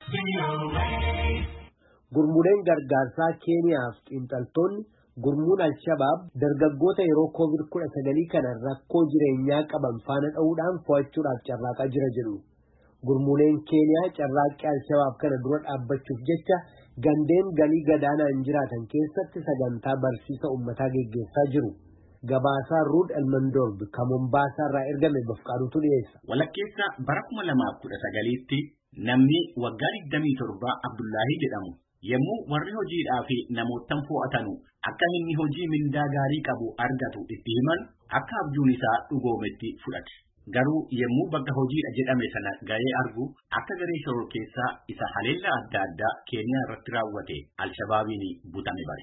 Gurmuuleen gargaarsaa Keeniyaaf xiinxaltoonni gurmuun Al-Shabaab dargaggoota yeroo COVID-19 kana rakkoo jireenyaa qaban faana dha'uudhaan fo'achuudhaaf carraaqaa jira jedhu. Gurmuuleen Keeniyaa carraaqqii Al-Shabaab kana dura dhaabbachuuf jecha gandeen galii gadaanaan jiraatan keessatti sagantaa barsiisa uummataa geggeessaa jiru. Gabaasaa Ruud Elmandorb kan Mombaasaa irraa ergame Bafqaaduutu dhiyeessa. Walakkeessa bara 2019tti namni waggaa 27 Abdullaahi jedhamu yommuu warri hojiidhaa fi namootan fo'atanu akka inni hojii mindaa gaarii qabu argatu itti himan akka abjuun isaa dhugoometti fudhate. Garuu yommuu bakka hojiidha jedhame sana ga'ee argu akka garee shoror keessaa isa haleellaa adda addaa Keeniyaa irratti raawwate Al-Shabaabiin butame bare.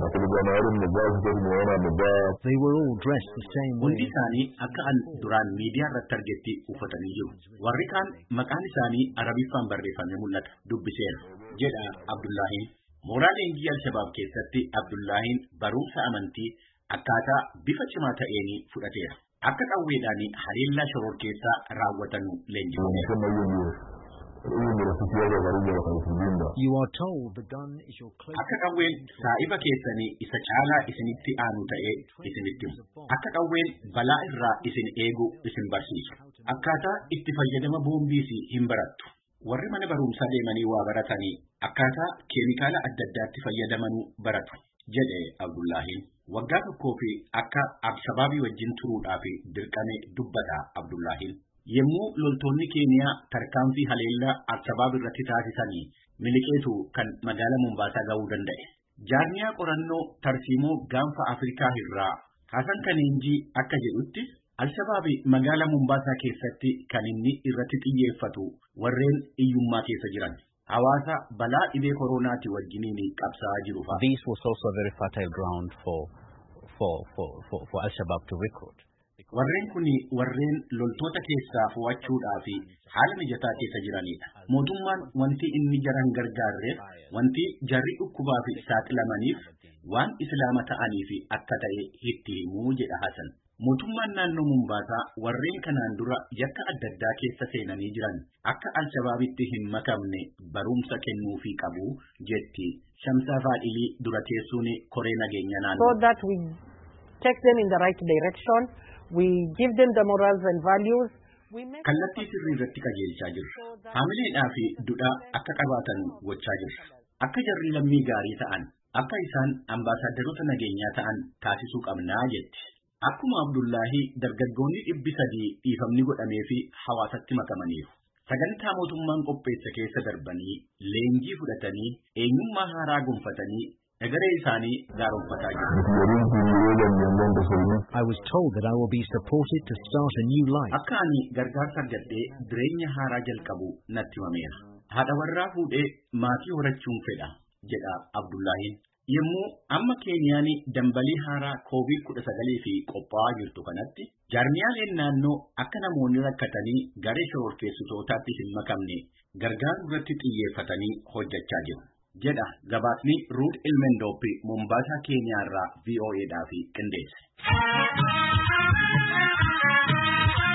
They were all dressed the same way. Hundi isaanii akka duraan miidiyaa irratti argetti uffatanii jiru. Warri kaan maqaan isaanii Arabiffaan barreeffamee mul'ata. Dubbiseera jedha Abdullaahiin. Mooraa leenjii Al-Shabaab keessatti Abdullaahiin barumsa amantii akkaataa bifa cimaa ta'een fudhateera. Akka qawweedhaan haleellaa shoror keessaa raawwatan leenjifameera. You are told the gun is your close. Akka qawween saa'iba keessanii isa caalaa isinitti aanu ta'ee isinitti himu. Akka qawween balaa irraa isin eegu isin barsiisu. Akkaataa itti fayyadama boombiis hin barattu. Warri mana barumsaa deemanii waa baratanii akkaataa keemikaala adda addaatti fayyadamanuu baratu jedhe Abdullaahiin. Waggaa tokkoo fi akka Al-Shabaabii wajjin turuudhaaf dirqame dubbata Abdullaahiin. Yommuu loltoonni Keeniyaa tarkaanfii haleellaa Al-Shabaab irratti taasisanii miliqeetu kan magaalaa Mombaasaa ga'uu danda'e. Jaarmiyaa qorannoo tarsiimoo gaanfa Afrikaa irraa Hasan Kaneenjii akka jedhutti Al-Shabaab magaalaa Mombaasaa keessatti kan inni irratti xiyyeeffatu warreen iyyummaa keessa jiran. Hawaasa balaa dhibee koronaati wajjiniin qabsaa jiru fa'a. This was also a very fertile ground for Al-Shabaab to recruit. Warreen kuni warreen loltoota keessaa fo'achuudhaaf haala mijataa keessa jiranidha. Mootummaan wanti inni jaran gargaarreef wanti jarri dhukkubaaf saaxilamaniif waan islaama ta'aniif akka ta'e itti himuu jedha Hasan. Mootummaan naannoo Mombaasaa warreen kanaan dura yakka adda addaa keessa seenanii jiran akka Al-Shabaabitti hin makamne barumsa kennuufii qabu jetti Shamsaa Faadhilii dura teessuun koree nageenya naannoo. So that we take them in the right direction, we give them the morals and values. Kallattii sirrii irratti qajeelchaa jiru. Haamileedhaa fi dudhaa akka qabaatan gochaa jiru. Akka jarri lammii gaarii ta'an, akka isaan ambaasaadarota nageenyaa ta'an taasisuu qabnaa jetti. Akkuma Abdullaahi dargaggoonni 300 dhiifamni godhamee fi hawaasatti makamaniiru. Sagantaa mootummaan qopheessa keessa darbanii leenjii fudhatanii eenyummaa haaraa gonfatanii egeree isaanii gaaromfataa jiru. I was told that I will be supported to start a new life. Akka ani gargaarsa argadhee jireenya haaraa jalqabu natti himameera. Haadha warraa fuudhee maatii horachuun fedha jedha Abdullaahiin. Yommuu amma Keeniyaan dambalii haaraa COVID-19 fi qophaa'aa jirtu kanatti jaarmiyaaleen naannoo akka namoonni rakkatanii garee shororkeessitootaatti hin makamne gargaaruu irratti xiyyeeffatanii hojjechaa jiru jedha gabaasni Ruud Elmandorb Mombaasaa Keeniyaa irraa VOA'dhaaf qindeesse.